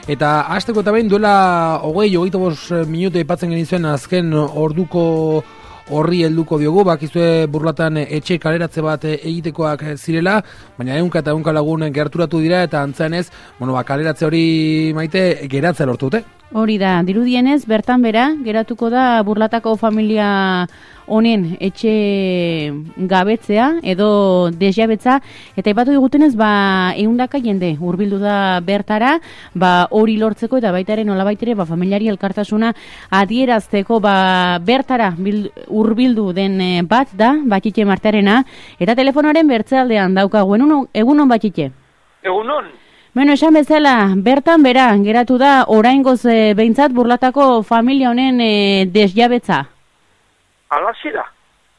Eta hasteko eta behin duela 25 minutu aipatzen genizuen azken orduko horri helduko diogu, bakizue Burlatan etxe kaleratze bat egitekoak zirela, baina ehunka eta ehunka lagun gerturatu dira eta antzeanez, kaleratze hori Maite geratzea lortu dute. Hori da, dirudienez, bertan bera, geratuko da Burlatako familia honen etxe gabetzea edo desjabetza, eta aipatu digutenez, 100 jende hurbildu da bertara, hori lortzeko eta baita ere nolabaitere familiari elkartasuna adierazteko bertara hurbildu den bat da, Batxitxe Martarena, eta telefonoaren bertzealdean daukagu. Egunon Batxitxe? Egunon. Esan bezala, bertan bera, geratu da oraingoz behintzat Burlatako familia honen desjabetza. Alaxe da.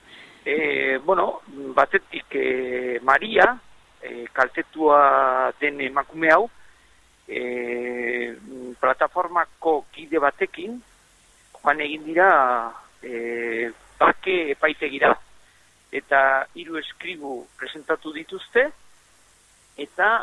Batetik Maria, kaltetua den emakume hau, plataformako kide batekin, joan egin dira bake epaitegira. Eta 3 eskribu presentatu dituzte, eta,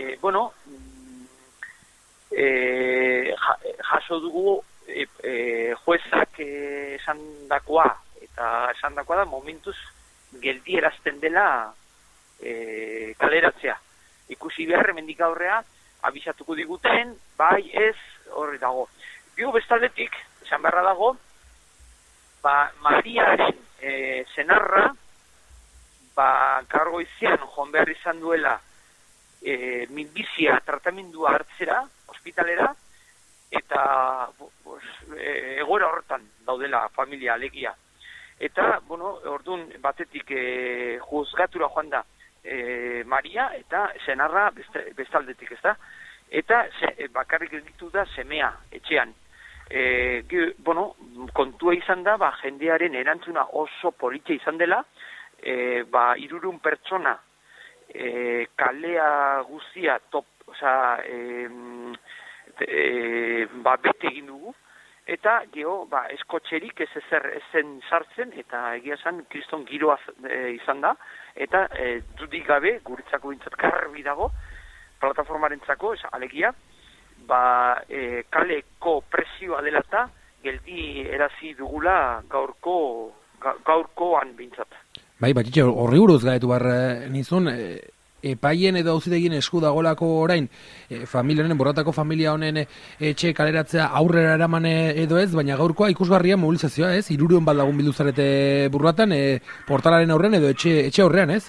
jaso dugu juezak esandakoa, eta esandakoa da momentuz geldierazten dela kaleratzea. Ikusi behar, hemendik aurrea, abisatuko diguten, bai ez, horri dago. Bio bestaldetik, esan beharra dago, Mariaren senarra, gaur goizean joan behar izan duela minbizia tratamendua hartzera, ospitalera, eta egoera horretan daudela familia alegia. Eta, orduan batetik juzgatura joan da Maria eta senarra bestaldetik, ez da? Eta bakarrik gelditu da semea etxean. Kontua izan da, jendearen erantzuna oso politxe izan dela, 300 pertsona kalea guztia bete egin dugu, eta eskotxerik ez zen sartzen, eta egia esan kriston giroa izan da, eta dudik gabe, guretzako bintzat garbi dago, plataformarentzako, alegia, kaleko presioa dela eta geldi erazi dugula gaurkoan bintzat. Batxitxe, horri buruz gaetu behar nizun, epaien edo auzitegien esku dagolako orain, Burlatako familia honen etxe kaleratzea aurrera eraman edo ez, baina gaurkoa ikusgarria mobilizazioa ez, 300 bat lagun bildu zarete Burlatan, portalaren aurrean edo etxe aurrean ez?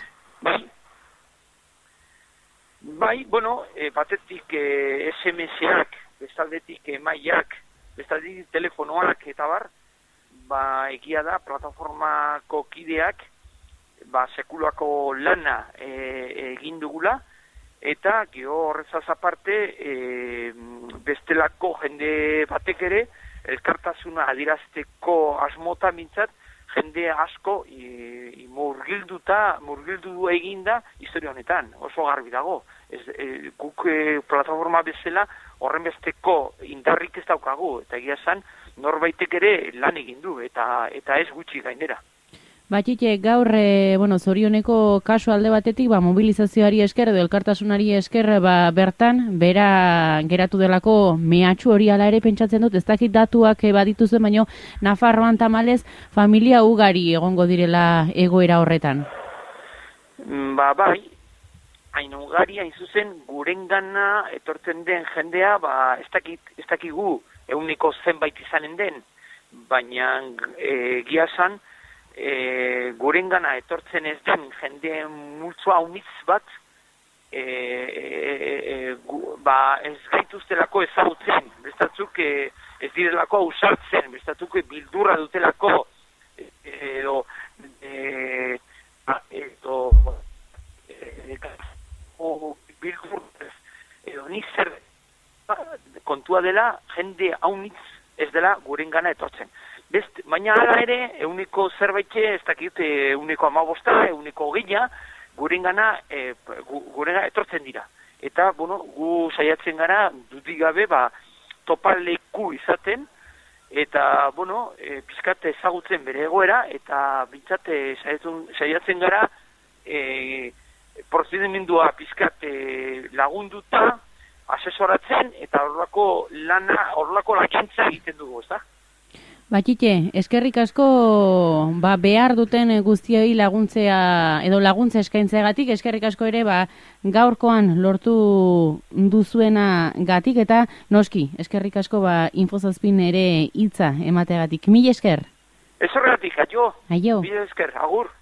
Batetik SMS-ak, bestaldetik emaiak, bestaldetik telefonoak eta egia da, plataformako kideak, sekuloako lana egin dugula, eta horrezaz aparte bestelako jende batek ere elkartasuna adirazteko asmota mintzat, jende asko murgildu eginda historia honetan, oso garbi dago. Guk plataforma bezala horren besteko indarrik ez daukagu, eta egia esan norbaitek ere lan egin du, eta ez gutxi gainera. Batxitxe, gaur, zorioneko kasu alde batetik, mobilizazioari esker edo elkartasunari esker, bertan, bera geratu delako mehatxu hori ala ere pentsatzen dut, ez dakit datuak badituzuen, baino Nafarroan tamalez, familia ugari egongo direla egoera horretan. Hain ugari, hain zuzen, gurengana etortzen den jendea, ez dakigu euniko zenbait izanen den, baina giazan, gurengana etortzen ez den jende multzoa unitz bat ez gaituztelako ezagutzen, bestatzuk ez direlako ausartzen, bestatzuk bildurra dutelako edo nizer kontua dela jende haunitz ez dela gurengana etortzen. Baina hala ere, euniko zerbaitxe, ez dakit, euniko 15, euniko 20, gurengana etortzen dira. Eta, gu saiatzen gara, dudik gabe, topaleku izaten, eta, pizkat ezagutzen bere egoera, eta bintzat saiatzen gara, prozedimendua pizkat lagunduta, asesoratzen eta horrelako lakintza egiten dugu, ezta? Batxite, eskerrik asko behar duten guztioi laguntzea edo laguntza eskaintzeagatik, eskerrik asko ere gaurkoan lortu duzuena gatik eta noski, eskerrik asko Infozazpin ere hitza emateagatik. Mil esker. Ez horregatik, aio. Aio. Mil esker, agur.